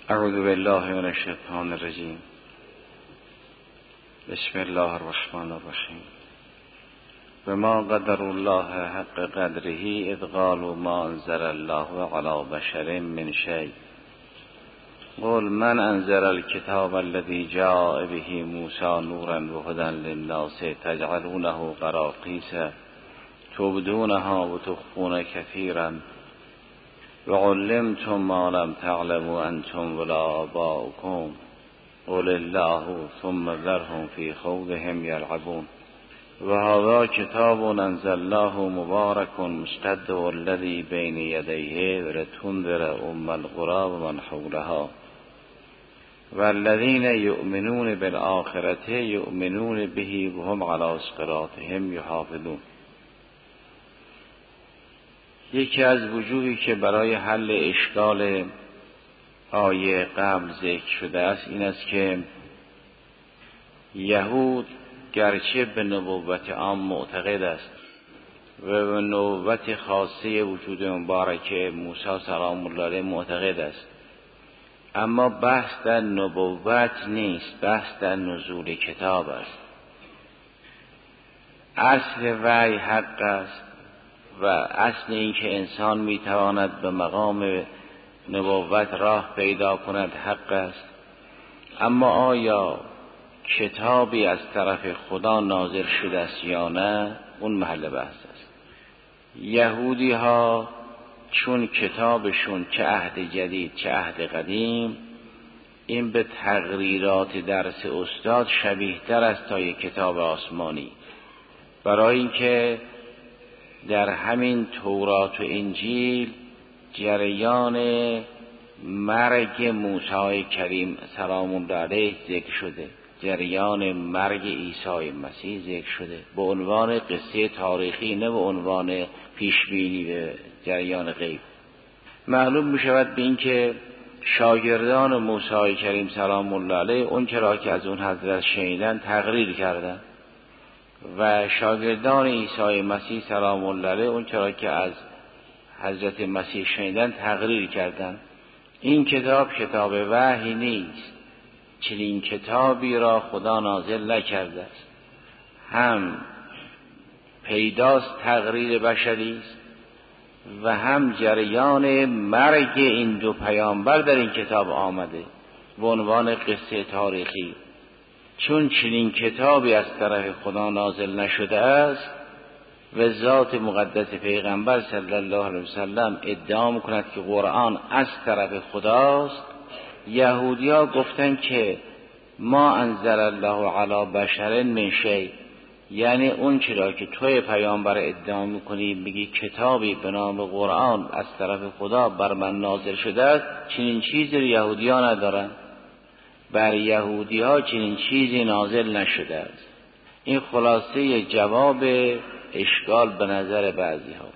اعوذ بالله من الشیطان الرجیم. بسم الله الرحمن الرحیم. بما قدر الله حق قدره اذ قالوا ما انزل الله على بشر من شيء قل من انزل الكتاب الذي جاء به موسى نورا وهدى للناس تجعلونه قراطيس تبدونها وتخفون كثيرا وعلمتم ما لم تعلموا انتم ولا آباؤكم قل الله ثم ذرهم في خوضهم يلعبون وهذا كتاب انزلناه مبارك مصدق الذي بين يديه ولتنذر ام القرى ومن حولها والذين يؤمنون بالآخرة يؤمنون به وهم على صراطهم يحافظون. یکی از وجوهی که برای حل اشکال آیه قبل ذکر شده است این است که یهود گرچه به نبوت عام معتقد است و به نبوت خاصه وجود مبارک موسی سلام الله علیه معتقد است، اما بحث در نبوت نیست، بحث در نزول کتاب است. اصل وحی حق است و اصل این که انسان میتواند به مقام نبوت راه پیدا کند حق است، اما آیا کتابی از طرف خدا نازل شده است یا نه، اون محل بحث است. یهودی ها چون کتابشون چه عهد جدید چه عهد قدیم این به تقریرات درس استاد شبیه تر است تا یک کتاب آسمانی، برای اینکه در همین تورات و انجیل جریان مرگ موسی کریم سلام الله علیه ذکر شده، جریان مرگ عیسی مسیح ذکر شده به عنوان قصه تاریخی، نه به عنوان پیشبینی به جریان غیب. معلوم می شود به این که شاگردان موسی کریم سلام الله علیه اون چرا که از اون حضرت شنیدن تقریر کردن و شاگردان عیسی مسیح سلام الله علیه اون چرا که از حضرت مسیح شنیدن تقریر کردن. این کتاب کتاب وحی نیست، چنین کتابی را خدا نازل نکرده است. هم پیداست تقریر بشری است و هم جریان مرگ این دو پیامبر در این کتاب آمده به عنوان قصه تاریخی. چون چنین کتابی از طرف خدا نازل نشده است و ذات مقدس پیغمبر صلی الله علیه وسلم ادعا میکند که قرآن از طرف خداست، یهودی‌ها گفتن که ما انزل الله علی بشر من شیء، یعنی اون چرا که توی پیامبر ادعا میکنی بگی کتابی به نام قرآن از طرف خدا بر من نازل شده است، چنین چیزی رو یهودی‌ها ندارن، بر یهودی‌ها چنین چیزی نازل نشده است. این خلاصه جواب اشکال به نظر بعضی ها.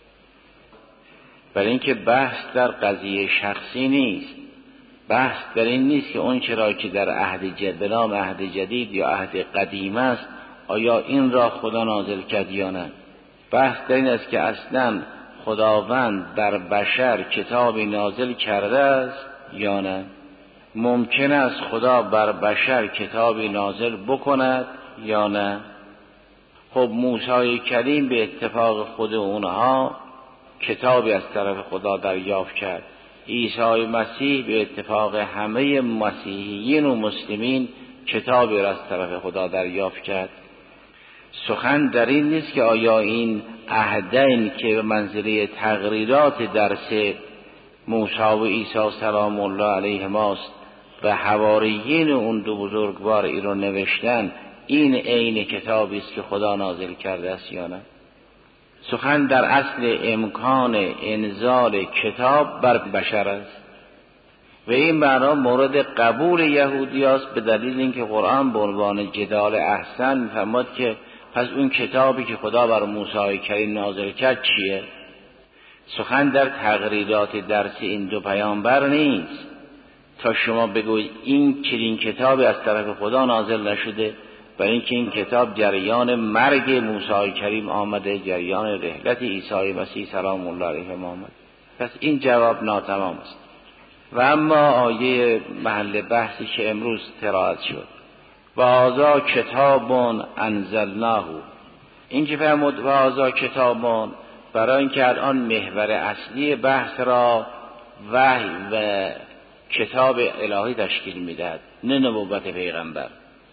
برای اینکه بحث در قضیه شخصی نیست، بحث در این نیست که اون چرا که در عهد جدید به نام عهد جدید یا عهد قدیم است آیا این را خدا نازل کرد یا نه. بحث در این است که اصلا خداوند بر بشر کتابی نازل کرده است یا نه. ممکن است خدا بر بشر کتابی نازل بکند یا نه. خب موسی کریم به اتفاق خود اونها کتابی از طرف خدا دریافت کرد، عیسی مسیح به اتفاق همه مسیحیین و مسلمین کتابی را از طرف خدا دریافت کرد. سخن در این نیست که آیا این عهدین که به منزله تقریرات درس موسی و عیسی سلام الله علیهماست و حواریین اون دو بزرگوار این رو نوشتن این عین کتابی است که خدا نازل کرده است یا نه. سخن در اصل امکان انزال کتاب بر بشر است و این معنا مورد قبول یهودی است، به دلیل اینکه قرآن به عنوان جدال احسن می‌فرماد که پس اون کتابی که خدا بر موسی کریم نازل کرد چیه؟ سخن در تقریرات درس این دو پیامبر نیست تا شما بگوید این چنین کتابی از طرف خدا نازل نشده، برای اینکه این کتاب جریان مرگ موسی کریم آمده، جریان رحلت عیسی مسیح سلام الله علیه آمد. پس این جواب ناتمام است. و اما آیه محل بحثی که امروز قرائت شد، و هذا کتاب انزلناه، این که فرمود و هذا کتاب، برای اینکه الان محور اصلی بحث را وحی و کتاب الهی تشکیل میدهد، نه نبوت پیغمبر.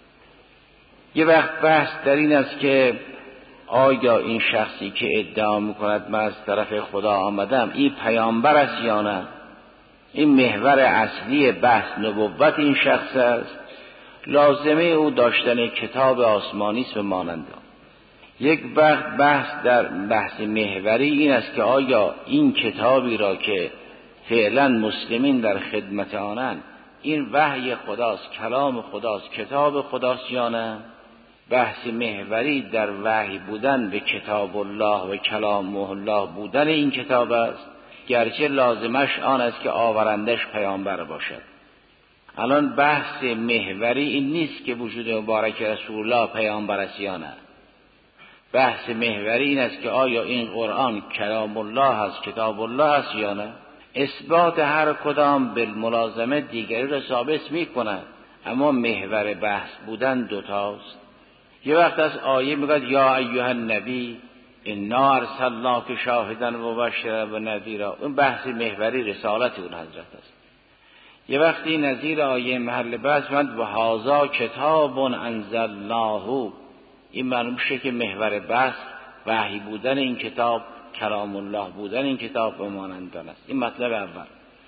یه وقت بحث در این است که آیا این شخصی که ادعا میکند من از طرف خدا آمدم، این پیامبر است یا نه؟ این محور اصلی بحث نبوت این شخص است. لازمه او داشتن کتاب آسمانی است و مانند آن. یک وقت بحث در بحث محوری این است که آیا این کتابی را که فعلا مسلمین در خدمت آنند، این وحی خداست، کلام خداست، کتاب خداست یا نه؟ بحث محوری در وحی بودن به کتاب الله و کلام الله بودن این کتاب است، گرچه لازمش آن است که آورندش پیامبر باشد. الان بحث محوری این نیست که وجود مبارک رسول الله پیامبر است یا نه. بحث محوری این است که آیا این قرآن کلام الله است، کتاب الله است یا نه. اثبات هر کدام بالملازمه دیگری را ثابت می کند، اما محور بحث بودن دوتاست. یه وقت از آیه میگه یا ایها النبی انا ارسلناک شاهدا و مبشرا و نذیرا، اون بحث محوری رسالت اون حضرت است. یه وقتی نظیر آیه محل بحث و هذا کتاب انزلناه، این معلوم شه که محور بحث وحی بودن این کتاب، کلام الله بودن این کتاب و مانند آن است. این مطلب اول.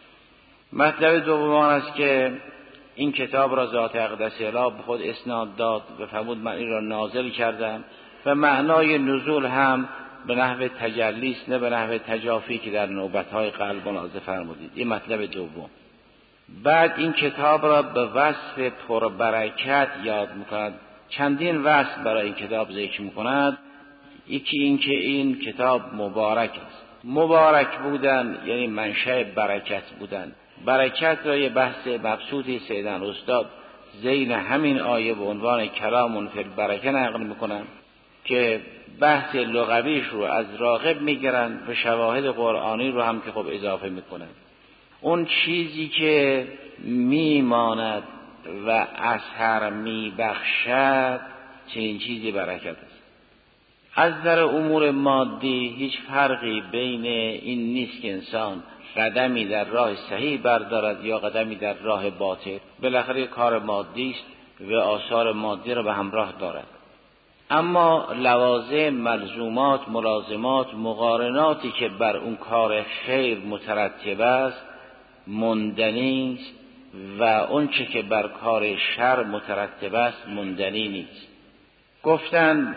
مطلب دوم است که این کتاب را ذات اقدس اله به خود اسناد داد و فرمود من این را نازل کردم، و معنای نزول هم به نحو تجلی است، نه به نحو تجافی که در نوبت‌های قلب منازل فرمودید. این مطلب دوم. بعد این کتاب را به وصف پربرکت یاد می‌کند. چندین وصف برای این کتاب ذکر می‌کند. یکی این که این کتاب مبارک است. مبارک بودن یعنی منشأ برکت بودن. برکت را یه بحث مبسوطی سیدن استاد زین همین آیه به عنوان کلام فی البرکه نقل میکنن که بحث لغویش رو از راغب میگیرن و شواهد قرآنی رو هم که خب اضافه میکنن. اون چیزی که میماند و اثر میبخشد چنین چیزی برکت است. از در امور مادی هیچ فرقی بین این نیست که انسان قدمی در راه صحیح بردارد یا قدمی در راه باطل. بالاخره کار مادی است و آثار مادی را به همراه دارد، اما لوازم، ملزومات، ملازمات، مقارناتی که بر اون کار خیر مترتب است مندنی است و اون چه که بر کار شر مترتب است مندنی نیست. گفتن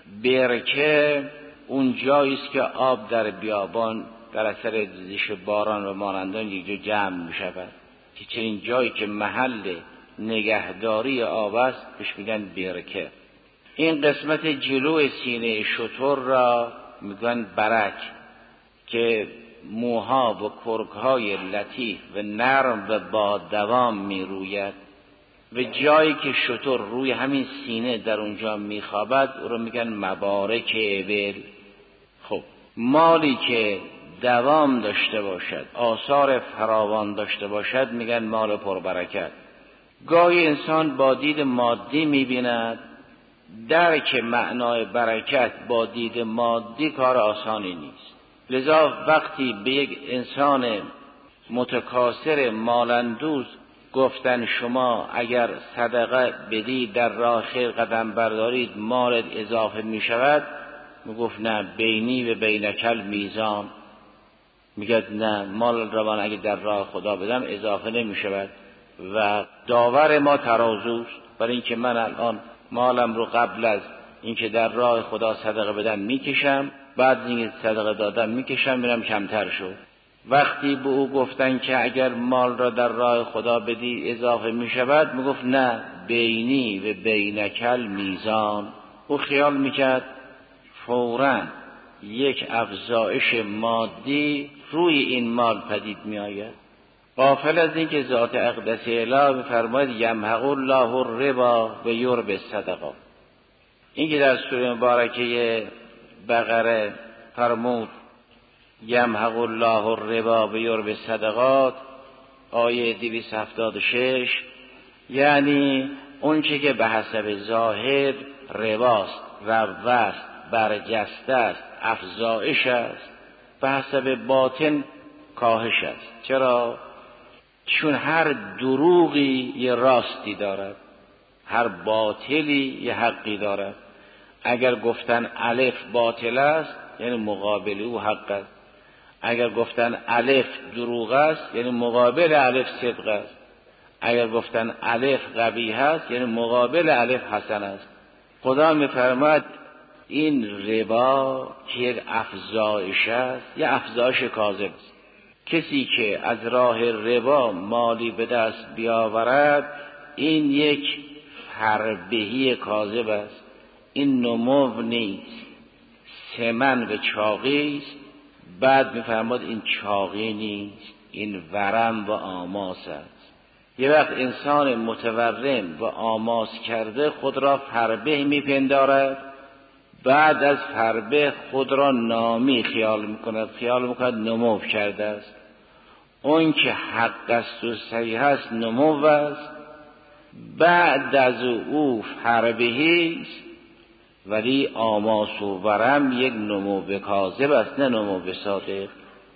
برکه اون جایی است که آب در بیابان در اثر ریزش باران و مانندان یک جا جمع می شود، که چنین جایی که محل نگهداری آب است بهش میگن برکه. این قسمت جلو سینه شتر را میگن برک، که موها و کرکهای لطیف و نرم و با دوام می روید و جایی که شتر روی همین سینه در اونجا می خوابد او رو میگن مبارک ابل. خب مالی که دوام داشته باشد، آثار فراوان داشته باشد میگن مال پربرکت. گاهی انسان با دید مادی میبیند، درک معنای برکت با دید مادی کار آسانی نیست. لذا وقتی به یک انسان متکاثر مالندوز گفتن شما اگر صدقه بدید در راه خیر قدم بردارید مالت اضافه می شود، میگفت نه بینی و بینکل میزان. میگه نه مال را من اگه در راه خدا بدم اضافه نمی شود و داور ما ترازوست، برای اینکه من الان مالم رو قبل از اینکه در راه خدا صدقه بدم میکشم، بعد اینکه صدقه دادم میکشم میرم کمتر شد. وقتی به او گفتن که اگر مال را در راه خدا بدی اضافه میشود، میگفت نه بینی و بینکل میزان. او خیال میکرد فوراً یک افزایش مادی روی این مال پدید میآید، غافل از این که ذات اقدس اله می‌فرماید یمحق الله الربا و یربی الصدقات. این که در سوره مبارکه بقره فرمود یمحق الله الربا و یربی الصدقات، آیه 276 یعنی اون چه که به حسب ظاهر رواست، روست، برجسته است، افزایش است، به حسب باطن کاهش است. چرا؟ چون هر دروغی یه راستی دارد، هر باطلی یه حقی دارد. اگر گفتن الف باطل است یعنی مقابل او حق است، اگر گفتن الف دروغ است یعنی مقابل الف صدق است، اگر گفتن الف قبیح است یعنی مقابل الف حسن است. خدا می‌فرماید این ربا که یک افزایش است، یه افزایش کاذب است. کسی که از راه ربا مالی به دست بیاورد این یک فربهی کاذب است، این نمو نیست، سمن و چاقی است. بعد می‌فرماید این چاقی نیست، این ورم و آماس است. یه وقت انسان متورم و آماس کرده خود را فربه میپندارد، بعد از فربه خود را نامی خیال میکند نمو کرده است. اون که حق است و صحیح است نمو است، بعد از او فربهی است، ولی آماس و ورم یک نمو کاذب است نه نمو صادق.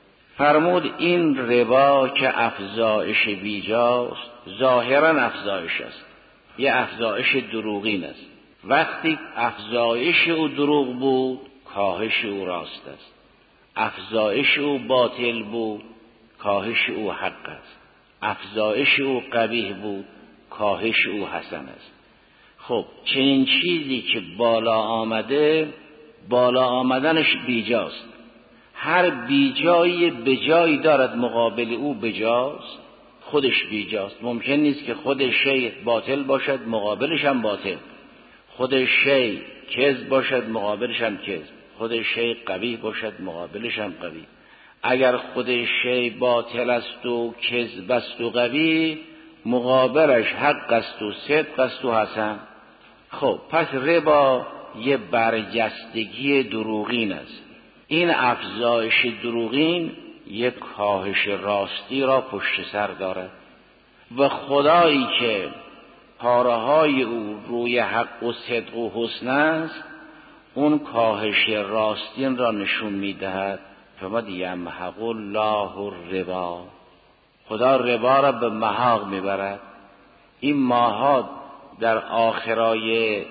فرمود این ربا که افزایش بیجاست، ظاهرا افزایش است، یه افزایش دروغین است. وقتی افزایش او دروغ بود کاهش او راست است، افزایش او باطل بود کاهش او حق است، افزایش او قبیح بود کاهش او حسن است. خب چنین چیزی که بالا آمده، بالا آمدنش بیجاست. هر بیجایی بجایی دارد مقابل او بجاست، خودش بیجاست. ممکن نیست که خود شی باطل باشد مقابلش هم باطل، خود شی کذب باشد مقابلش هم کذب، خود شی قبیح باشد مقابلش هم قبیح. اگر خود شی باطل است و کذب است و قبیح، مقابلش حق است و صدق است و حسن. خب پس ربا یه برجستگی دروغین است. این افزایش دروغین یک کاهش راستی را پشت سر دارد و خدایی که پاره‌های او روی حق و صدق و حسن است اون کاهش راستین را نشون می‌دهد. فرمود یمحق الله الربا، خدا ربا را به محاق میبرد. این ماها در آخرای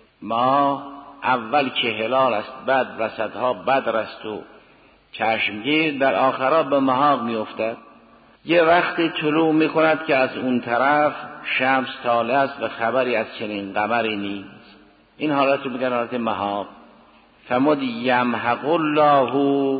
ماه اول که هلال است، بعد وسطها بدر است و چشمگیر، در آخرها به محاق میافتد. یه وقتی طلوع میکند که از اون طرف شمس طالع است و خبری از چنین قمری نیست. این حالت رو میگن حالت محاق. فرمود یمحق الله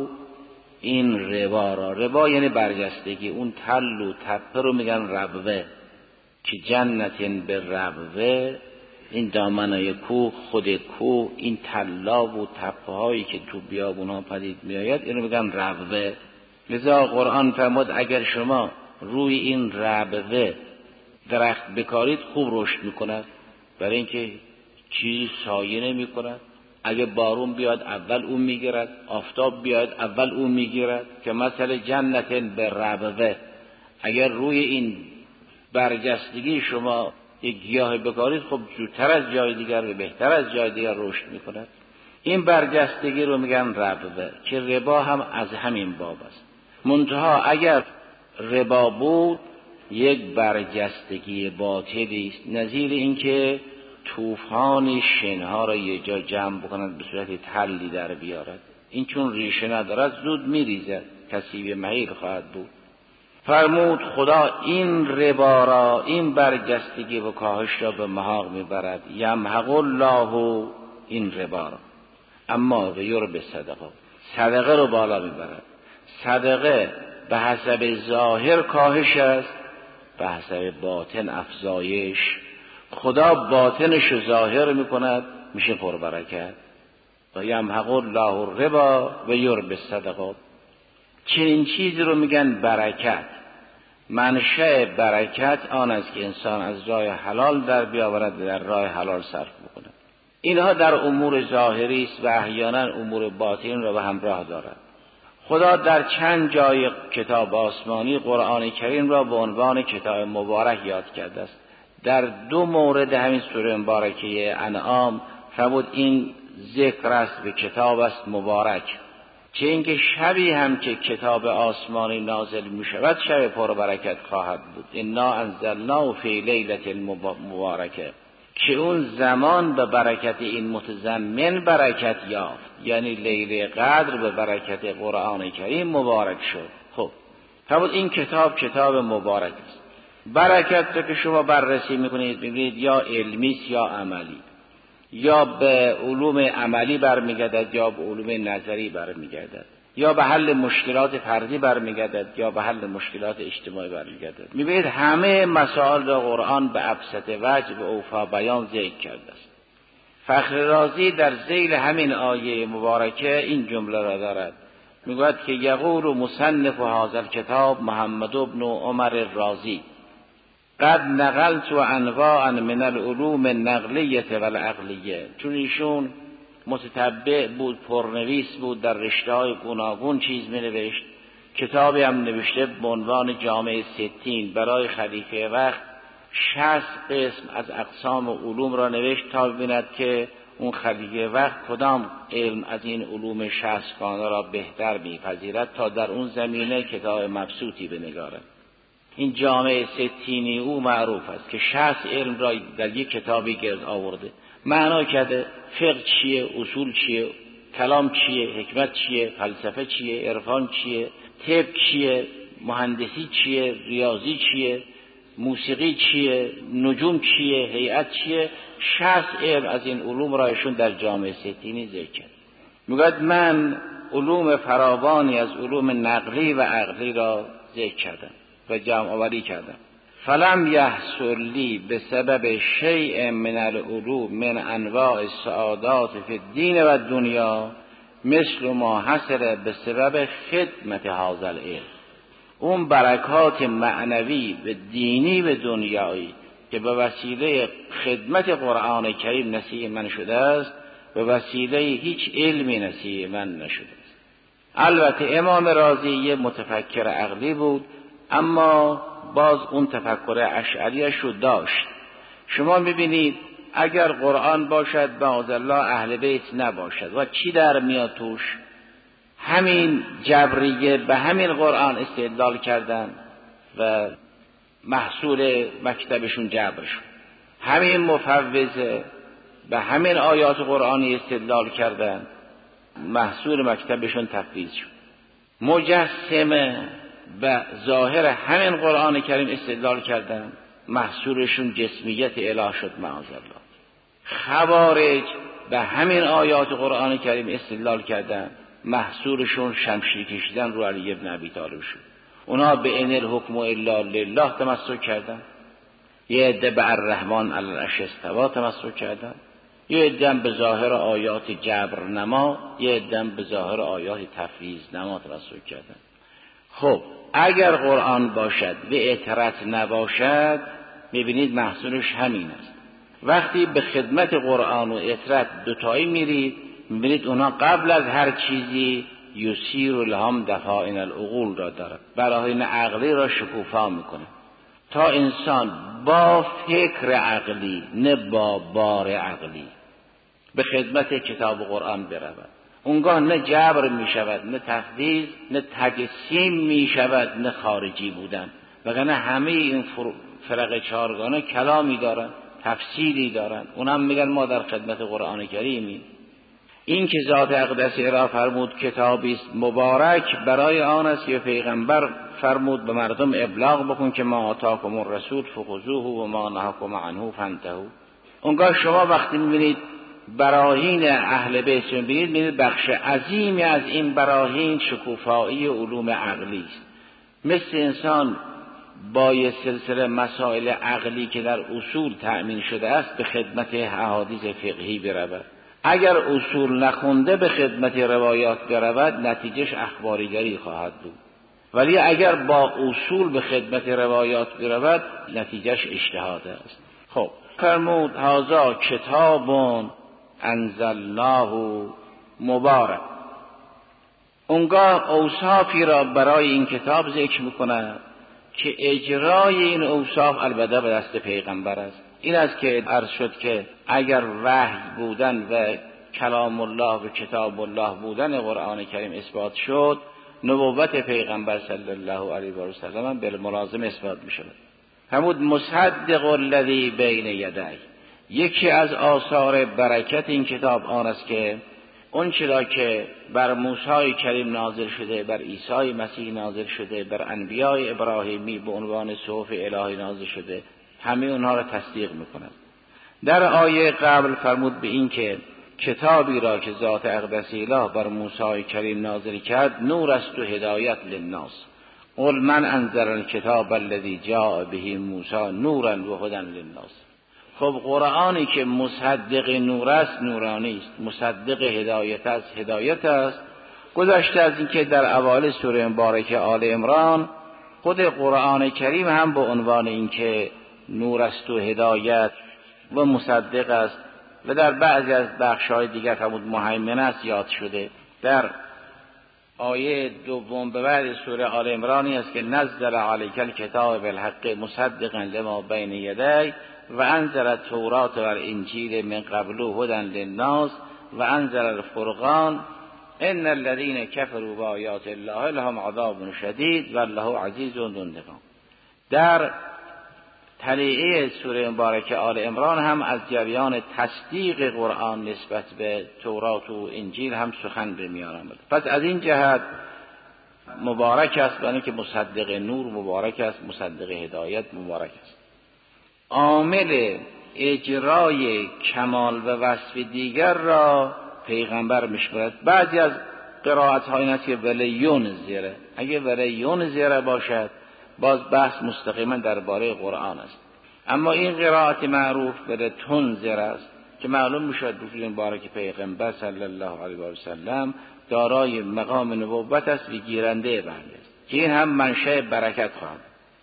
این ربا را، ربا یعنی برجستگی. اون تل و تپه رو میگن ربوه، که جنتین به ربوه، این دامنای کوه، خود کوه، این تلا و تپه هایی که تو بیابون ها پدید میآید اینو میگن ربوه. لذا قرآن فرمود اگر شما روی این ربوه درخت بکارید خوب رشد میکند، برای اینکه چیزی سایه نمی کند. اگه بارون بیاد اول اون میگیرد، آفتاب بیاد اول اون میگیرد. که مثل جنت به ربوه، اگر روی این برجستگی شما یک گیاه بکارید خب زودتر از جای دیگر و بهتر از جای دیگر رشد میکند. این برجستگی رو میگن ربوه، که ربا هم از همین باب است. منتها اگر ربا بود یک برجستگی باطلی است، نظیر اینکه طوفان شنها را یه جا جمع بکند به صورت تلی در بیارد. این چون ریشه ندارد زود میریزد، کثیب مهیل خواهد بود. فرمود خدا این ربا را، این برجستگی و کاهش را به محاق میبرد. یمحق الله این ربا را، اما و یربی صدقه، صدقه رو بالا میبرد. صدقه به حسب ظاهر کاهش است، به حسب باطن افزایش. خدا باطنش رو ظاهر میکند میشه پربرکت. و یمحق الله الربا و یربی صدقات. چنین چیزی رو میگن برکت. منشأ برکت آن است که انسان از راه حلال در بیاورد و در راه حلال صرف بکند. اینها در امور ظاهری است و احیانا امور باطن را به همراه دارد. خدا در چند جای کتاب آسمانی قرآن کریم را به عنوان کتاب مبارک یاد کرده است. در 2 مورد همین سوره مبارکه انعام فرمود این ذکر است به کتاب است مبارک، چه اینکه شبی هم که کتاب آسمانی نازل می شود شب پربرکت خواهد بود. انا انزلناه فی لیلة مبارکه، که اون زمان به برکت این متضمن برکت یافت، یعنی لیله قدر به برکت قرآن کریم مبارک شد. خب فرمود این کتاب مبارک است. برکت رو که شما بررسی میکنید میبینید یا علمی است یا عملی، یا به علوم عملی برمیگردد یا به علوم نظری برمیگردد، یا به حل مشکلات فردی برمیگردد یا به حل مشکلات اجتماعی برمیگردد. میبینید همه مسائل را قرآن به ابسط وجه به اوفا بیان ذکر کرده است. فخر رازی در ذیل همین آیه مبارکه این جمله را دارد، میگوید که یقول مصنف هذا الکتاب محمد بن عمر رازی قد نقلت انواعا من العلوم النقلیه و العقلیه. چون ایشون متتبع بود، پرنویس بود، در رشته‌های گوناگون چیز می‌نوشت، کتابی هم نوشته به عنوان جامع ستین برای خلیفه وقت 60 قسم از اقسام علوم را نوشت تا ببیند که اون خلیفه وقت کدام علم از این علوم 60 گانه را بهتر می‌پذیرد تا در اون زمینه کتاب مبسوطی بنگارد. این جامع ستینی او معروف است که 60 علم را در یک کتابی گرد آورده، معنا کرده فقه چیه، اصول چیه، کلام چیه، حکمت چیه، فلسفه چیه، عرفان چیه، طب چیه، مهندسی چیه، ریاضی چیه، موسیقی چیه، نجوم چیه، هیئت چیه. 60 علم از این علوم را ایشون در جامع ستینی ذکر کرد. میگوید من علوم فراوانی از علوم نقلی و عقلی را ذکر کردم و جمع آوری کردم. فلم یحصل لی بسبب شیء من العلوم من انواع السعادات فی الدین و دنیا مثل ما حصل بسبب خدمت هذا العلم. اون برکات معنوی و دینی و دنیایی که به وسیله خدمت قرآن کریم نصیب من شده است به وسیله هیچ علمی نصیب من نشده است. البته امام رازی یه متفکر عقلی بود، اما باز اون تفکر اشعریش رو داشت. شما میبینید اگر قرآن باشد معاذالله اهل بیت نباشد و چی در میاد توش؟ همین جبریه به همین قرآن استدلال کردن و محصول مکتبشون جبر شد. همین مفوضه به همین آیات قرآنی استدلال کردن، محصول مکتبشون تفویض شد. مجسمه و ظاهر همین قرآن کریم استدلال کردن، محصولشون جسمیت اله شد معاذالله. خوارج به همین آیات قرآن کریم استدلال کردن، محصولشون شمشیر کشیدن رو علی ابن ابی طالب شد. اونا به ان الحکم الا لله تمسک کردن، یه عده به الرحمن علی العرش استوا تمسک کردن، یه عده به ظاهر آیات جبر نما، یه عده به ظاهر آیات تفویض نما تمسک کردن. خب اگر قرآن باشد و اطرت نباشد میبینید محصولش همین است. وقتی به خدمت قرآن و اطرت دوتایی میرید میبینید اونا قبل از هر چیزی یسیر لهم دفائن العقول را دارد، براهین عقلی را شکوفا میکنه تا انسان با فکر عقلی نه با بار عقلی به خدمت کتاب قرآن برود. اونگاه نه جبر می شود، نه تفویض، نه تجسیم می شود، نه خارجی بودن. وگرنه همه این فرق چهارگانه کلامی دارن، تفسیری دارن، اونم میگن ما در خدمت قرآن کریمیم. این که ذات اقدسی را فرمود کتابی است مبارک برای آن است که پیغمبر فرمود به مردم ابلاغ بکن که ما آتاکم الرسول فخذوه و ما نهاکم عنه فانتهوا. اونگاه شما وقتی میبینید براهین اهل بیت میبینید بخش عظیمی از این براهین شکوفایی علوم عقلی است. مثل انسان با یه سلسله مسائل عقلی که در اصول تأمین شده است به خدمت احادیث فقهی برود. اگر اصول نخونده به خدمت روایات برود نتیجهش اخباریگری خواهد بود، ولی اگر با اصول به خدمت روایات برود نتیجهش اجتهاد است. خب فرمود هذا کتاب انزلناه مبارک. اونگاه اوصافی را برای این کتاب ذکر میکند که اجرای این اوصاف البته به دست پیغمبر است. این است که عرض شد که اگر وحی بودن و کلام الله و کتاب الله بودن قرآن کریم اثبات شد، نبوت پیغمبر صلی الله علیه و سلم بالملازم اثبات می شود. همون مصدق الذی بین یدی، یکی از آثار برکت این کتاب آن است که اون چرا که بر موسی کریم نازل شده، بر عیسی مسیح نازل شده، بر انبیاء ابراهیمی به عنوان صحف الهی نازل شده، همه اونها را تصدیق میکند. در آیه قبل فرمود به این که کتابی را که ذات اقدس اله بر موسی کریم نازل کرد نور است و هدایت للناس. قل من انزل الکتاب الذی جاء به موسی نورا و هدی للناس. خب قرآنی که مصدق نور است نورانی است، مصدق هدایت است هدایت است. گذشته از اینکه در اوایل سوره مبارکه آل عمران خود قرآن کریم هم به عنوان اینکه نور است و هدایت و مصدق است و در بعضی از بخش‌های دیگر فرمود مهیمن است یاد شده. در آیه دوم به بعد سوره آل عمرانی است که نزل علیک الکتاب بالحق مصدقا لما بین یدی و انزل التوراة و الانجیل من قبل هدی للناس و انزل الفرقان ان الذين كفروا بآیات الله لهم عذاب شدید والله عزیز ذو انتقام. در طلیعه سوره مبارکه آل عمران هم از جریان تصدیق قرآن نسبت به تورات و انجیل هم سخن بمیارم. پس از این جهت مبارک است، برای که مصدق نور مبارک است، مصدق هدایت مبارک است. عامل اجرای کمال و وصف دیگر را پیغمبر میشمرد. بعضی از قرائت ها این است که ولیون زیره، اگه ولیون زیره باشد باز بحث مستقیما درباره قرآن است. اما این قرائت معروف به تنذر است که معلوم میشد رسول مبارک پیغمبر صلی الله علیه و سلم دارای مقام نبوت است و گیرنده وحی است که این هم منشأ برکت خواهد.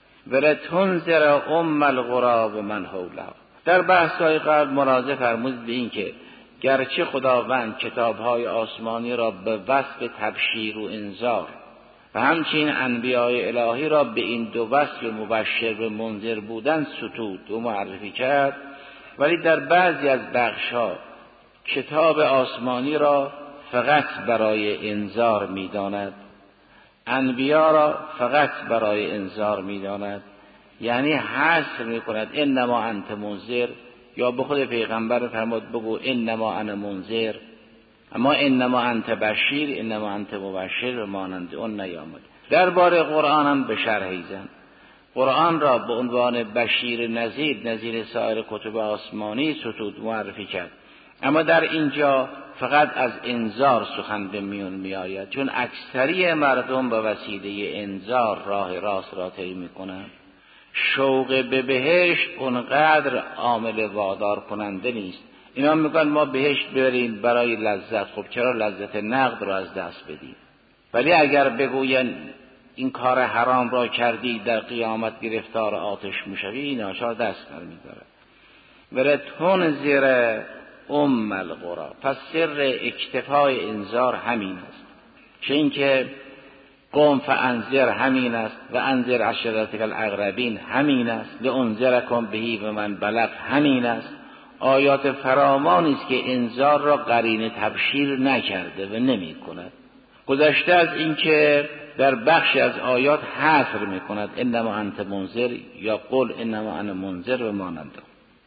ولتنذر ام القری و من حولها. در بحث‌های قبل مراجعه فرمود به این که گرچه خداوند کتاب‌های آسمانی را به وصف تبشیر و انذار و همچنین انبیاء الهی را به این دو وصف مبشر و منذر بودن ستود و معرفی کرد، ولی در بعضی از بخش‌ها کتاب آسمانی را فقط برای انذار می‌داند، انبیا را فقط برای انذار می‌داند، یعنی حصر می‌کند انما انت منذر، یا به خود پیغمبر فرمود بگو انما انا منذر، اما انما انت بشیر انما انت مبشر و مانند اون نیامد. درباره قرآن هم به شرحی زن. قرآن را به عنوان بشیر نظیر سایر کتب آسمانی ستود معرفی کرد، اما در اینجا فقط از انذار سخن به میون میآید، چون اکثری مردم به وسیله انذار راه راست را طی میکنند. شوق به بهشت اونقدر عامل وادار کننده نیست. اینا میگن ما بهشت بریم برای لذت، خب چرا لذت نقد را از دست بدیم؟ ولی اگر بگوین این کار حرام را کردی در قیامت گرفتار آتش میشوی، ناچار دست برمی‌دارد. ولتون زیر ام القری. پس سر اکتفای انذار همین است، چه اینکه قم فانذر همین است و انذر عشیرتک الاقربین همین است، لانذرکم بهی و من بلغ همین است. آیات فرامانی است که انذار را قرینه تبشیر نکرده و نمی کند. گذشته از این که در بخش از آیات حصر می کند انما انت منذر یا قل انما انا منذر و مانند.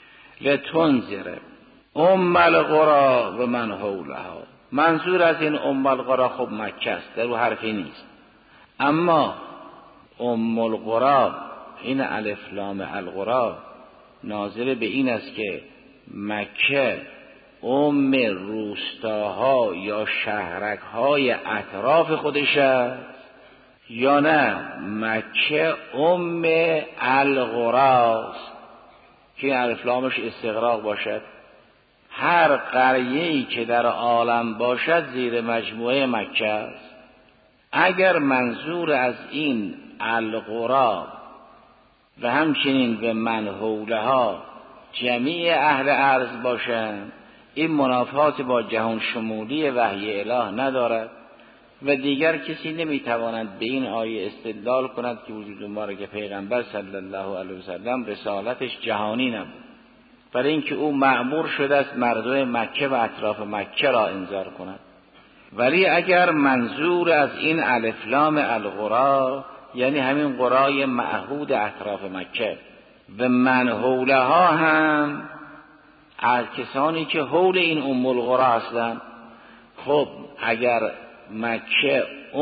لتنذر ام القری و من حولها. منظور از این ام القری خب مکه است، در او حرفی نیست. اما ام القری این الف لام القری ناظر به این است که مکه ام روستاها یا شهرک‌های اطراف خودش است یا نه مکه ام القراست که الف لامش استغراق باشد. هر قریه‌ای که در عالم باشد زیر مجموعه مکه است. اگر منظور از این القرى و همچنین به من حولها جمیع اهل ارض باشند، این منافات با جهان شمولی وحی اله ندارد، و دیگر کسی نمیتواند به این آیه استدلال کند که وجود ما را که پیغمبر صلی الله علیه وسلم رسالتش جهانی نبود، برای اینکه او مأمور شده است مردم مکه و اطراف مکه را انذار کند. ولی اگر منظور از این الف لام القری یعنی همین قرای معهود اطراف مکه و من حولها هم از کسانی که حول این ام القری هستند، خب اگر مکه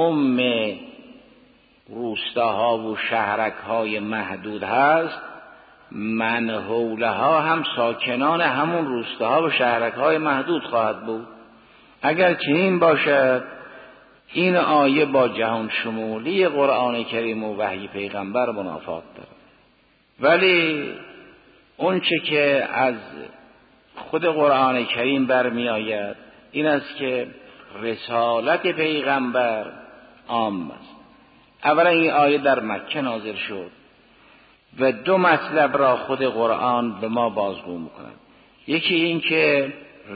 روستاها و شهرک‌های محدود هست، من حولها هم ساکنان همون روستاها و شهرک‌های محدود خواهد بود. اگر چنین باشد این آیه با جهان شمولی قرآن کریم و وحی پیغمبر منافات دارد. ولی اون چه که از خود قرآن کریم برمی آید این است که رسالت پیغمبر عام است. اولا این آیه در مکه نازل شد و دو مطلب را خود قرآن به ما بازگو می‌کند. یکی این که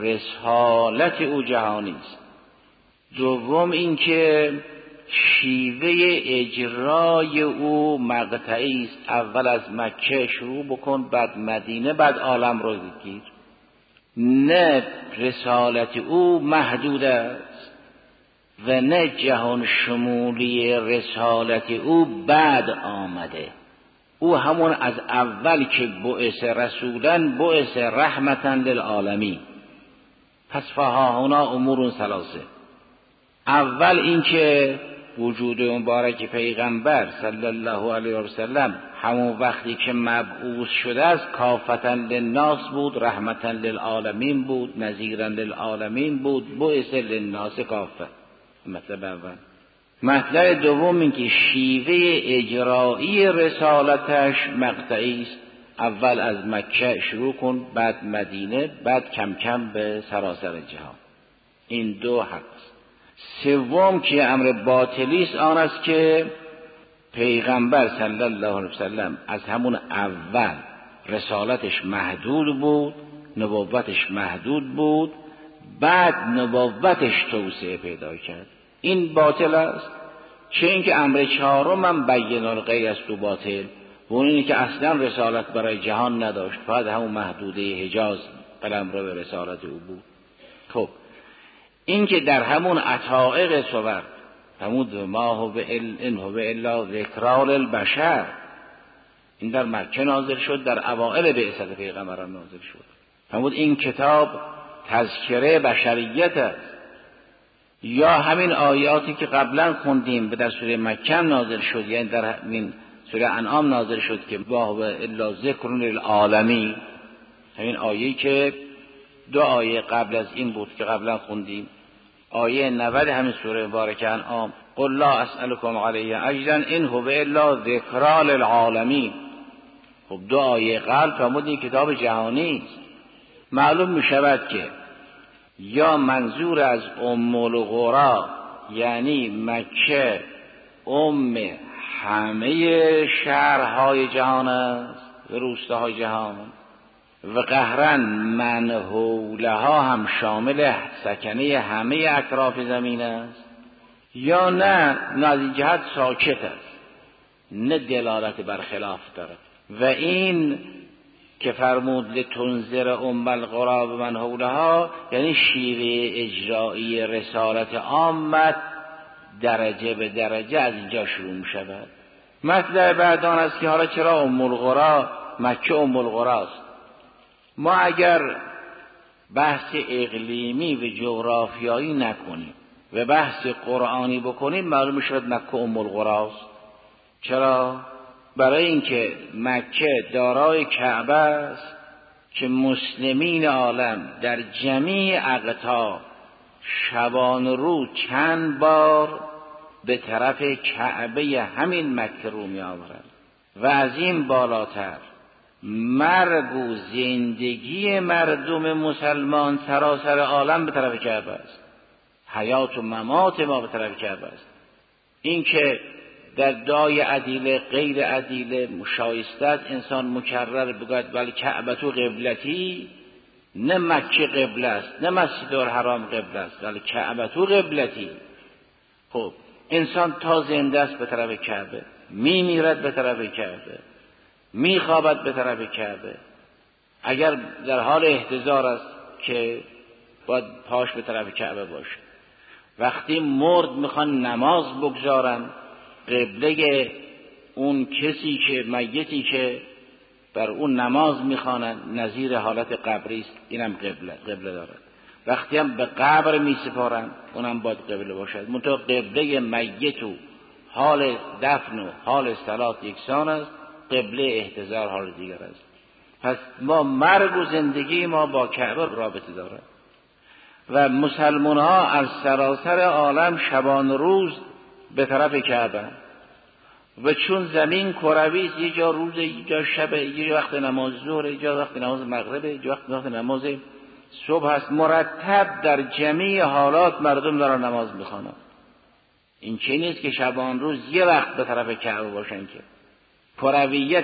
رسالت او جهانی است، دوم این که شیوه اجرای او مقطعی است. اول از مکه شروع بکن، بعد مدینه، بعد عالم رو گیر. نه رسالت او محدود است و نه جهان شمولی رسالت او بعد آمده. او همون از اول که بعث رسولا بعث رحمتا للعالمین. پس فهاهنا امور ثلاثه. اول این که وجود مبارک پیغمبر صلی الله علیه و سلم همون وقتی که مبعوث شده است کافتا للناس بود، رحمتا للعالمین بود، نذیرا للعالمین بود، بعث للناس کافه. مطلب اول. مطلب دوم این که شیوه اجرایی رسالتش مقطعی است. اول از مکه شروع کن، بعد مدینه، بعد کم کم به سراسر جهان. این دو حق است. سوم که امر باطلی است آن است که پیغمبر صلی الله علیه وسلم از همون اول رسالتش محدود بود، نبوتش محدود بود، بعد نبوتش توسعه پیدا کرد. این باطل است. چه اینکه امر چهارم هم بین الغی است و باطل، و اون اینه که اصلا رسالت برای جهان نداشت، فقط همون محدوده حجاز قلمرو به رسالت او بود. خب این که در همون عطائق صور فرمود ما هو ان هو الا ذکری للبشر، این در مکه نازل شد، در اوائل بعثت پیغمبران نازل شد. فرمود این کتاب تذکره بشریت است. یا همین آیاتی که قبلا خوندیم به در سوره مکه نازل شد، یعنی در همین سوره انعام نازل شد که ما هو الا ذکر للعالمین، همین آیه‌ای که دو آیه قبل از این بود که قبلا خوندیم، آیه 90 همین سوره مبارکه انعام قل لا اسألكم علیه اجرا ان هو الا ذکری للعالمین. خب دو آیه قبل فرمود این کتاب جهانی است. معلوم می شود که یا منظور از ام القری یعنی مکه همه شهرهای جهان است و روستاهای جهان، و قهرن من حولها هم شامل سکنه همه اطراف زمین است، یا نه از این جهت ساکت است، نه دلالت بر خلاف دارد. و این که فرمود لتنذر ام القری و من حولها یعنی شیوه اجرایی رسالت عامت درجه به درجه از اینجا شروع می شود. مطلب بعد آن است که حالا چرا ام القری مکه ام القری است؟ ما اگر بحث اقلیمی و جغرافیایی نکنیم و بحث قرآنی بکنیم معلوم شد مکه ام القری است. چرا؟ برای اینکه مکه دارای کعبه است که مسلمین عالم در جمیع اقطاع شبان رو چند بار به طرف کعبه همین مکه رو می آورند و از این بالاتر مرگ و زندگی مردم مسلمان سراسر عالم به طرف کعبه است، حیات و ممات ما به طرف کعبه است. این که در دعای عدیله غیر عدیله مشایسته است انسان مکرر بگوید ولی کعبه تو قبلتی، نه مکه قبله است، نه مسجد الحرام قبله است، ولی کعبه تو قبلتی. خب انسان تا زنده است به طرف کعبه، میمیرد به طرف کعبه، میخوابد به طرف کعبه. اگر در حال احتضار است که باید پاش به طرف کعبه باشه. وقتی مرد میخوان نماز بگذارن، قبله اون کسی که میتی که بر اون نماز میخوانن نظیر حالت قبری است، اینم قبله دارد. وقتی هم به قبر میسپارن اونم باید قبله باشد. منتها قبله میت و حال دفن و حال صلات یکسان است، قبله احتضار حال دیگر است. پس ما مرگ و زندگی ما با کعبه رابطه دارد و مسلمان ها از سراسر عالم شبان روز به طرف کعبه و چون زمین کروی است، یه جا روز، یه جا شب، یه جا وقت نماز ظهر، یه جا وقت نماز مغرب، یه جا وقت نماز صبح است، مرتب در جميع حالات مردم دارن نماز میخوانن. این چه نیست که شبان روز یه وقت به طرف کعبه باشن، که کرویت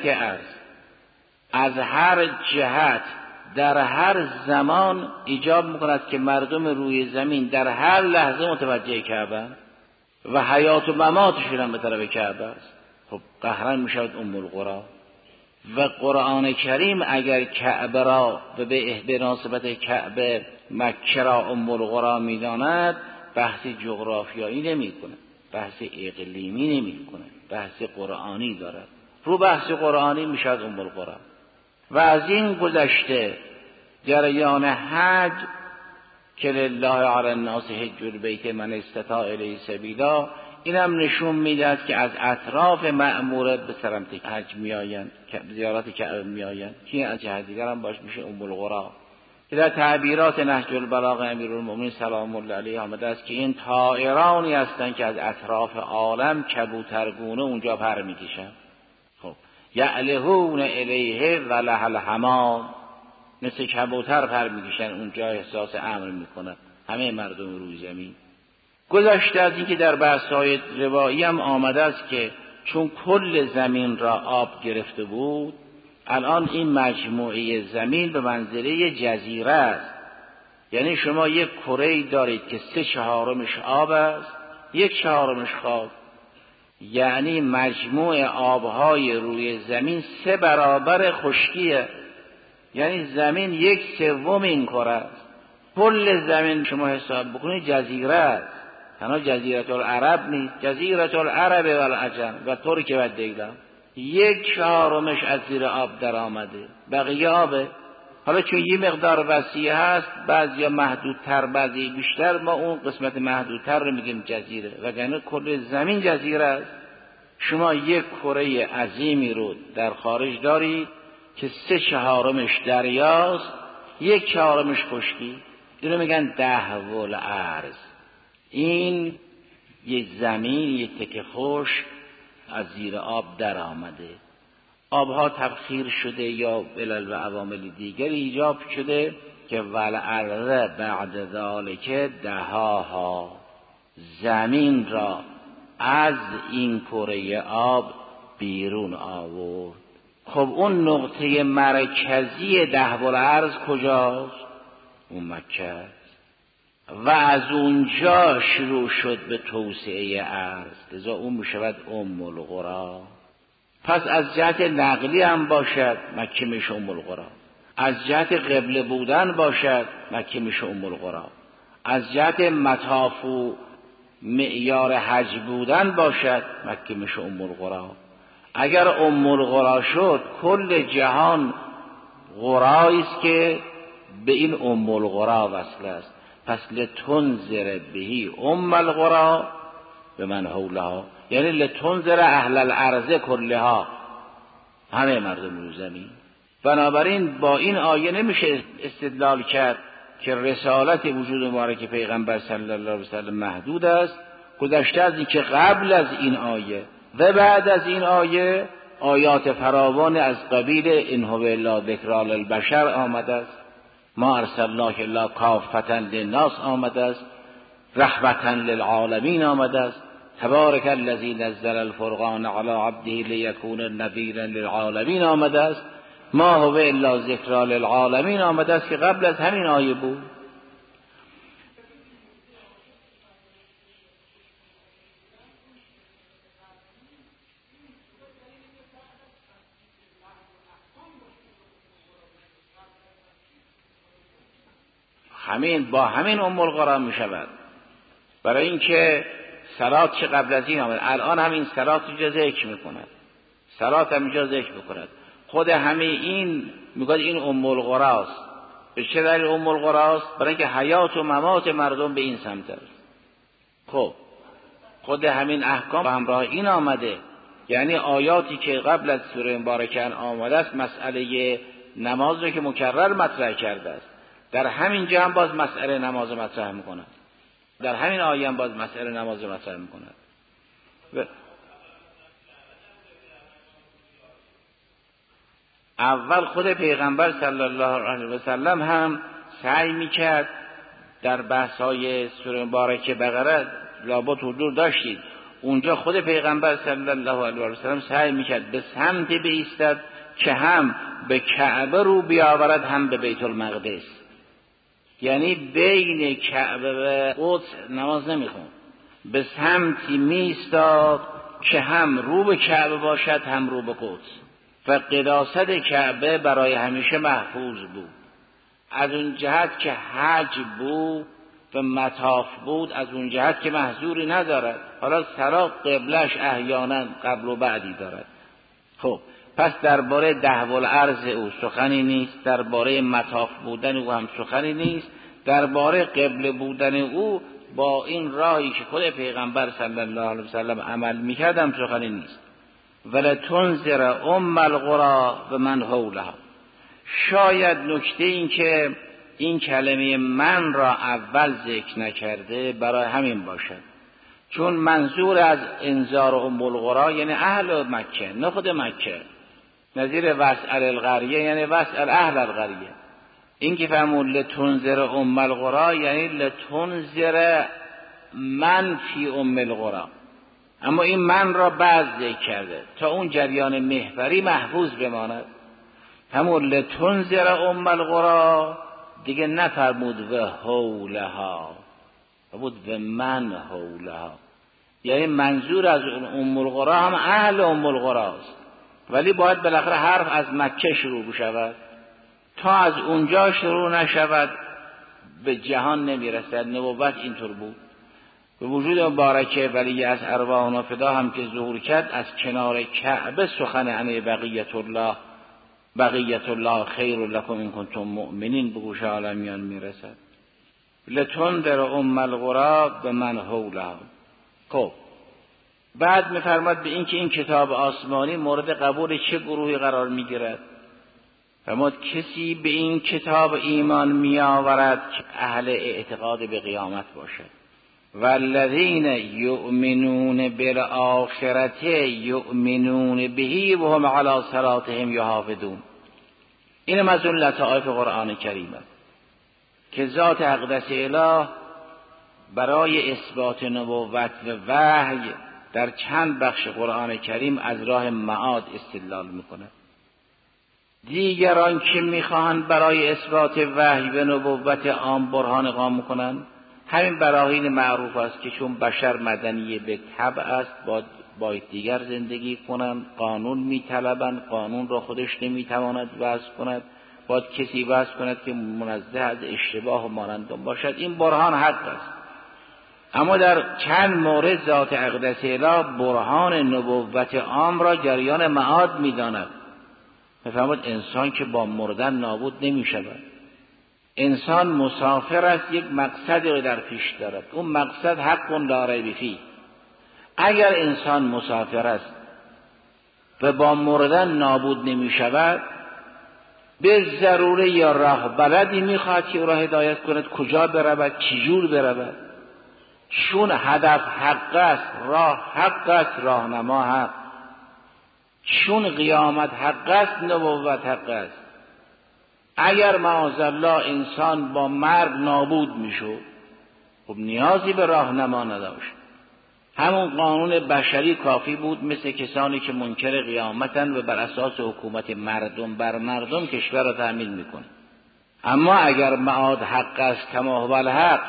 از هر جهت در هر زمان ایجاب میکند که مردم روی زمین در هر لحظه متوجه کعبه و حیات و مماتشون هم به طرف کعبه است. خب قهرن میشود ام القری. و قرآن کریم اگر کعبه را به مناسبت کعبه مکه را ام القری میداند، بحث جغرافیایی نمی کنه، بحث اقلیمی نمی کنه، بحث قرآنی دارد. رو بحث قرآنی میشود ام القری. و از این گذشته جریان حج که لله علی الناس حج البیت من استطاع الیه سبیلا، اینم نشون میدهد که از اطراف مأموره به سمت حج میآیند، که زیارت کعبه میآیند، که از جهت دیگر هم باش میشه ام القری. که در تعبیرات نهج البلاغه امیرالمومنین سلام الله علیه آمده است که این طائرانی هستند که از اطراف عالم کبوترگونه اونجا پر میکشند. خب یعلهون الیه ولح الحمام، مثل کبوتر پر میکشن اونجا، احساس امر میکنن همه مردم روی زمین. گذشته از این که در بحث‌های روایی هم آمده است که چون کل زمین را آب گرفته بود، الان این مجموعه زمین به منزله جزیره است. یعنی شما یک کره‌ای دارید که 3/4 آب است، 1/4 خاک. یعنی مجموع آبهای روی زمین 3 برابر خشکیه. یعنی زمین 1/3 این کره است. کل زمین شما حساب بکنید جزیره است. تنها جزیره العرب نیست، جزیره العرب و العجم و ترک و دیلم. 1/4 از زیر آب در آمده، بقیه آبه. حالا چون یه مقدار وسیع هست، بعضیا محدودتر بعضی بیشتر، ما اون قسمت محدودتر رو میگیم جزیره، وگرنه کل زمین جزیره است. شما یک کره عظیمی رو در خارج دارید که 3/4 دریاست، 1/4 خشکی. اینو میگن دهو الارض. این یک زمین، یک تکه خشک از زیر آب در آمده. آبها تبخیر شده یا علل و عوامل دیگری ایجاب شده که والارض بعد ذالک دهاها، زمین را از این کره آب بیرون آورد. خب اون نقطه مرکزی دهو الارض کجاست؟ اون مکه است. و از اونجا شروع شد به توسعه ارض، لذا اون میشود ام القری. پس از جهت نقلی هم باشد مکه میشه ام القری، از جهت قبله بودن باشد مکه میشه ام القری، از جهت مطاف و معیار حج بودن باشد مکه میشه ام القری. اگر ام القری شد کل جهان قرایی است که به این ام القری وصل است. پس لتنذر بهی ام القری به من حولها، یعنی لتنذر اهل الارض کلها، همه مردم روی زمین. بنابراین با این آیه نمیشه استدلال کرد که رسالت وجود مبارک پیغمبر صلی الله علیه وسلم محدود است. گذشته از این که قبل از این آیه و بعد از این آیه آیات فراوان از قبیل ان هو الا ذکری للبشر آمده است، ما ارسلناک الا کافة للناس آمده است، رحمة للعالمین آمده است، تبارک الذی نزل الفرقان علی عبده لیکون نذیرا للعالمین آمده است، ما هو الا ذکری للعالمین آمده است که قبل از همین آیه بود. با همین ام القرآن می شود. برای اینکه صلات چه قبل از این آمد، الان همین صلات اینجا ذکر می کند، صلات هم اینجا ذکر می کند. خود همه این میگه این ام القراست. به چه دلیل ام القراست؟ برای اینکه حیات و ممات مردم به این سمت است. خب خود همین احکام به همراه این آمده، یعنی آیاتی که قبل از سوره مبارکه آمده است مسئله نماز رو که مکرر مطرح کرده است، در همین جا هم باز مسئله نماز مطرح میکند، در همین آیه هم باز مسئله نماز مطرح میکند. اول خود پیغمبر صلی الله علیه و سلم هم سعی میکرد در بحث‌های سوره مبارکه بقره لابد حضور داشتید، اونجا خود پیغمبر صلی الله علیه و سلم سعی میکرد به سمت بایستد که هم به کعبه رو بیاورد هم به بیت المقدس، یعنی بین کعبه و قدس نماز نمیخوند، به سمتی میستاد که هم رو به کعبه باشد هم رو به قدس و قداست کعبه برای همیشه محفوظ بود. از اون جهت که حج بود و مطاف بود، از اون جهت که محظوری ندارد. حالا سرا قبلش احیانا قبل و بعدی دارد. خب پس درباره دهو الارض او سخنی نیست، درباره مطاف بودن او هم سخنی نیست، درباره قبله بودن او با این راهی که خود پیغمبر صلی الله علیه وسلم عمل میکرد هم سخنی نیست. ولتنذر ام القری و من حولها. شاید نکته این که این کلمه من را اول ذکر نکرده برای همین باشد، چون منظور از انذار ام القری یعنی اهل مکه، نه خود مکه. نظیر واسأل القریه یعنی واسأل اهل القریه. این که فرمود لتنذر ام القری یعنی لتنذر من فی ام القری، اما این من را بعد ذکر کرده تا اون جریان محوری محفوظ بماند. همون لتنذر ام القری دیگه نفرمود و حولها، فرمود و من حولها، یعنی منظور از ام القری هم اهل ام القری است، ولی باید بالاخره حرف از مکه شروع بشود. تا از اونجا شروع نشود به جهان نمیرسد. نبوت اینطور بود. به وجود مبارکه ولی از ارواحنا فدا هم که ظهور کرد، از کنار کعبه سخن عن بقیت الله خیر لکم ان کنتم مؤمنین به گوش عالمیان میرسد. لتنذر ام القری به من حولها. خب بعد میفرماد به این که این کتاب آسمانی مورد قبول چه گروهی قرار میگیرد. فرمود کسی به این کتاب ایمان میآورد که اهل اعتقاد به قیامت باشد. والذین یؤمنون بالآخرة یؤمنون به و هم علی صلاتهم یحافظون. این از اون لطائف قرآن کریم است که ذات اقدس اله برای اثبات نبوت و وحی در چند بخش قرآن کریم از راه معاد استدلال میکند. دیگران که میخواهند برای اثبات وحی و نبوت عام برهان اقامه کنند، همین براهین معروف است که چون بشر مدنی به طبع است باید دیگر زندگی کنند، قانون میطلبند، قانون را خودش نمیتواند وضع کند، باید کسی وضع کند که منزه از اشتباه و مانندم باشد. این برهان حق است. اما در چند مورد ذات اقدس اله برهان نبوت عام را جریان معاد میداند. میفرماید انسان که با مردن نابود نمیشود. انسان مسافر است، یک مقصدی رو در پیش دارد، اون مقصد حق لا ریب فیه. اگر انسان مسافر است و با مردن نابود نمی شود، به ضروره یا راه بلدی میخواهد که او را هدایت کند کجا برود، چجور برود. چون هدف حق است، راه حق است، راهنما حق. چون قیامت حق است، نبوت حق است. اگر معاذالله انسان با مرگ نابود میشد، خب نیازی به راهنما نداشت. همون قانون بشری کافی بود، مثل کسانی که منکر قیامتن و بر اساس حکومت مردم بر مردم کشور را تأمین میکنه. اما اگر معاد حق است کما هو الحق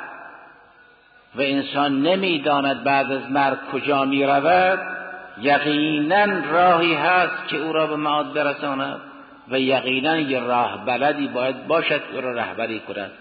و انسان نمیداند بعد از مرگ کجا میرود، یقینا راهی هست که او را به معاد برساند و یقینا یه راه بلدی باید باشد او را رهبری کند.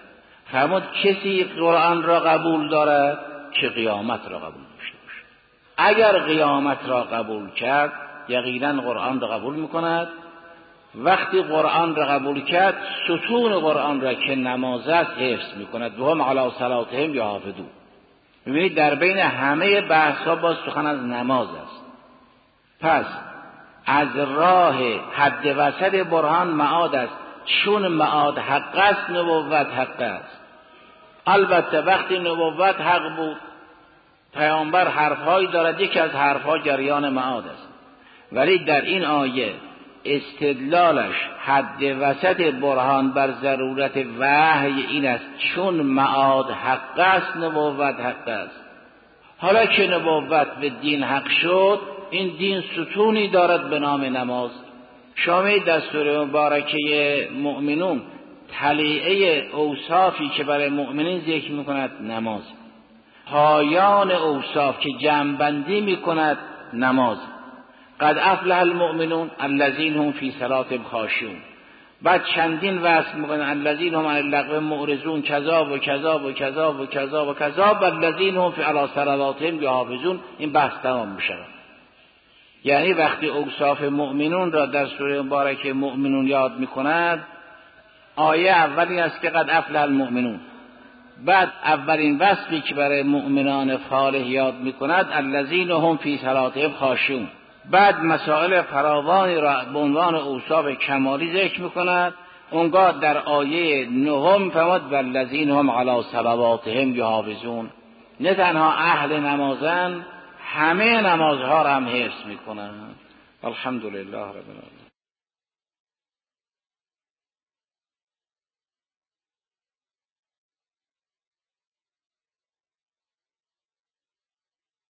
فرمود کسی قرآن را قبول دارد که قیامت را قبول داشته باشد. اگر قیامت را قبول کرد یقینا قرآن را قبول میکند. وقتی قرآن را قبول کرد ستون قرآن را که نماز است حفظ میکند. و هم علی صلاتهم یحافظون. ببینید در بین همه بحث ها باز سخن از نماز است. پس از راه حد وسط برهان معاد است. چون معاد حق است نبوت حق است. البته وقتی نبوت حق بود پیامبر حرفهایی دارد، یکی از حرفها جریان معاد است، ولی در این آیه استدلالش حد وسط برهان بر ضرورت وحی این است چون معاد حق است نبوت حق است. حالا که نبوت به دین حق شد این دین ستونی دارد به نام نماز. شامل دستور مبارکه مؤمنون تلیعه اوصافی که برای مؤمنین ذکر میکند نماز، پایان اوصاف که جمع‌بندی میکند نماز. قد افلح المؤمنون الذین هم فی صلاتهم خاشعون. بعد چندین وصف میکنه الذین هم عن اللغو معرضون کذا و کذا و کذا و کذا و کذا و الذین هم فی علی صلواتهم یحافظون. این بحث تمام میشه. یعنی وقتی اوصاف مؤمنون را در سوره مبارکه مؤمنون یاد میکند، آیه اولی است که قد افلح المؤمنون، بعد اولین وصفی که برای مؤمنان صالح یاد میکند الذین هم فی صلاتهم خاشعون، بعد مسائل فراوانی را به عنوان اوصاف کمالی ذکر میکند. اونگاه در آیه نهم فرمود والذین هم علی صلواتهم یحافظون. نه تنها اهل نمازن، همه نمازها را هم حفظ میکنند. الحمدلله رب العالمین.